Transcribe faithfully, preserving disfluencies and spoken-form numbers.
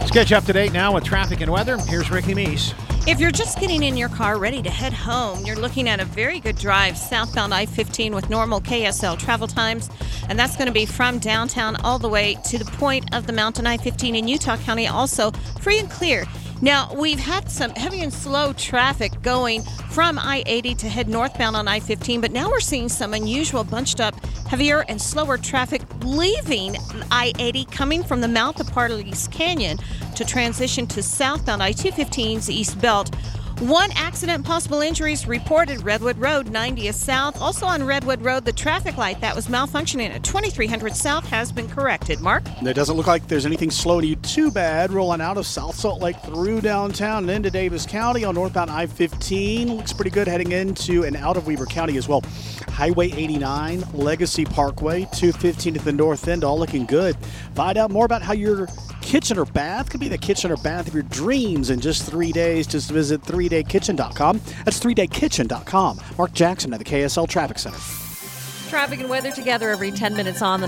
Let's get you up to date now with traffic and weather. Here's Ricky Meese. If you're just getting in your car ready to head home, you're looking at a very good drive southbound I fifteen with normal K S L travel times, and that's going to be from downtown all the way to the point of the Mountain I fifteen in Utah County, also free and clear. Now, we've had some heavy and slow traffic going from I eighty to head northbound on I fifteen, but now we're seeing some unusual bunched up, heavier and slower traffic leaving I eighty coming from the mouth of Parley's Canyon to transition to southbound I two fifteen's East Belt. One accident, possible injuries reported, Redwood Road, ninetieth South. Also on Redwood Road, the traffic light that was malfunctioning at twenty-three hundred South has been corrected. Mark? It doesn't look like there's anything slowing you too bad. Rolling out of South Salt Lake through downtown and into Davis County on northbound I fifteen. Looks pretty good heading into and out of Weber County as well. Highway eighty-nine, Legacy Parkway, two fifteen at the north end, all looking good. Find out more about how your kitchen or bath could be the kitchen or bath of your dreams in just three days. Just visit three day kitchen dot com. That's three day kitchen dot com. Mark Jackson at the K S L Traffic Center. Traffic and weather together every ten minutes on the